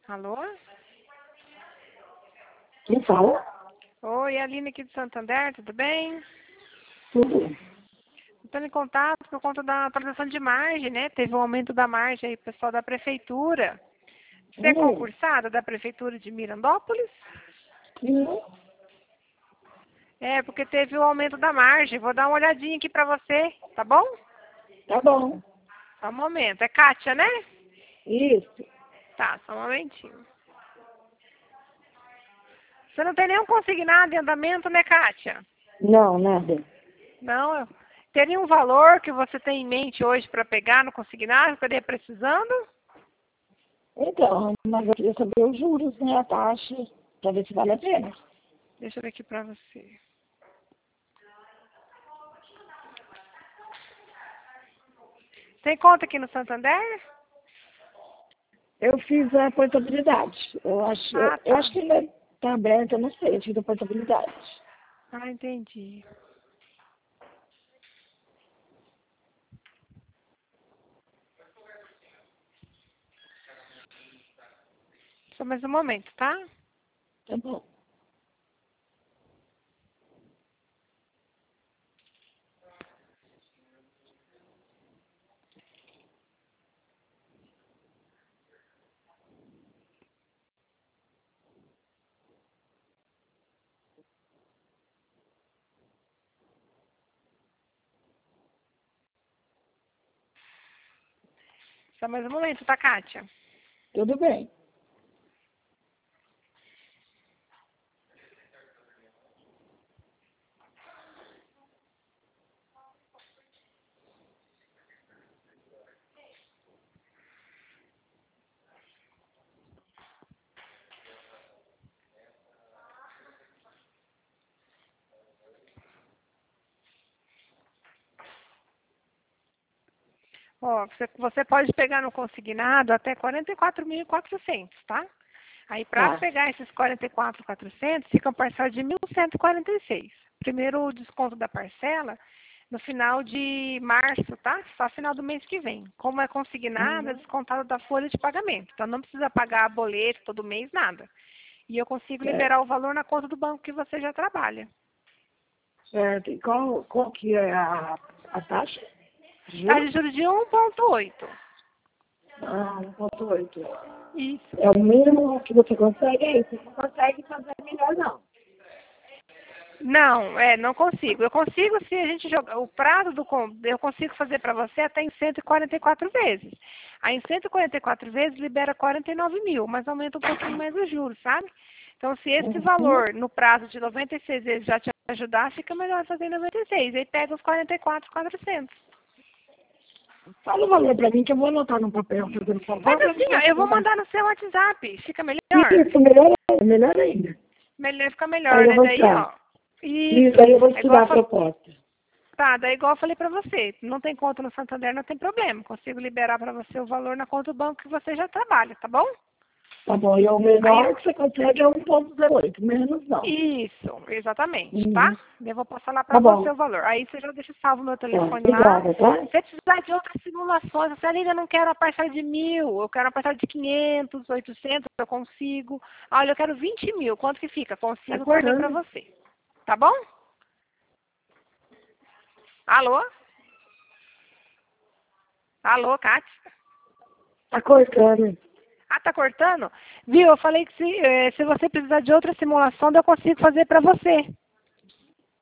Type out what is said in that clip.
Alô? Quem fala? Oi, Aline aqui de Santander, tudo bem? Tudo. Estou em contato por conta da atualização de margem, né? Teve um aumento da margem aí, pessoal da prefeitura. Você é concursada da prefeitura de Mirandópolis? Sim. É, porque teve o aumento da margem. Vou dar uma olhadinha aqui para você, tá bom? Tá bom. Só um momento. É Kátia, né? Isso. Tá, só um momentinho. Você não tem nenhum consignado em andamento, né, Kátia? Não, nada. Não, teria um valor que você tem em mente hoje para pegar no consignado, que eu estaria precisando? Então, mas eu queria saber os juros, né? A taxa, pra ver se vale a pena. Deixa eu ver aqui para você. Tem conta aqui no Santander? Eu fiz a portabilidade. Ah, Eu tá. acho que ainda tá aberta, eu não sei. Eu fiz a portabilidade. Ah, entendi. Só mais um momento, tá? Tá bom. Só mais um momento, tá, Kátia? Tudo bem. Ó, você pode pegar no consignado até 44.400, tá? Aí, para Tá. pegar esses 44.400, fica uma parcela de 1.146. Primeiro o desconto da parcela no final de março, tá? Só final do mês que vem. Como é consignado, é Uhum. descontado da folha de pagamento. Então, não precisa pagar boleto todo mês, nada. E eu consigo Certo. liberar o valor na conta do banco que você já trabalha. Certo. E qual que é a taxa? Taxa Juros? de juros de 1,8. Ah, 1,8. Isso. É o mínimo que você consegue, é isso. Você não consegue fazer melhor, não. Não, não consigo. Eu consigo se a gente jogar o prazo eu consigo fazer para você até em 144 vezes. Aí em 144 vezes libera 49 mil, mas aumenta um pouquinho mais os juros, sabe? Então se esse Uhum. valor no prazo de 96 vezes já te ajudar, fica melhor fazer em 96. Aí pega os 44.400. Fala o valor pra mim que eu vou anotar no papel, fazendo Mas favor, pra assim, não ó, eu vou ficar. mandar no seu WhatsApp, fica melhor. Isso, melhor ainda. Fica melhor, Aí eu né? vou Daí, estudar. ó. Isso. Isso, aí eu vou É igual estudar a proposta. Tá, daí igual eu falei pra você, não tem conta no Santander, não tem problema. Consigo liberar pra você o valor na conta do banco que você já trabalha, tá bom? Tá bom, e o Aí, menor que você consegue é 1,08, menos não. isso, exatamente, tá? Uhum. Eu vou passar lá pra Tá você bom. o valor. Aí você já deixa salvo meu Tá, telefone lá. obrigada, tá? Se você precisar de outras simulações, você ainda não quer a parcela de 1.000, eu quero a parcela de 500, 800, eu consigo. Olha, eu quero 20 mil, quanto que fica? Tá Consigo também pra cortando. você. Tá bom? Alô? Alô, Kátia? Tá cortando. Ah, tá cortando? Viu? Eu falei que se você precisar de outra simulação, eu consigo fazer para você.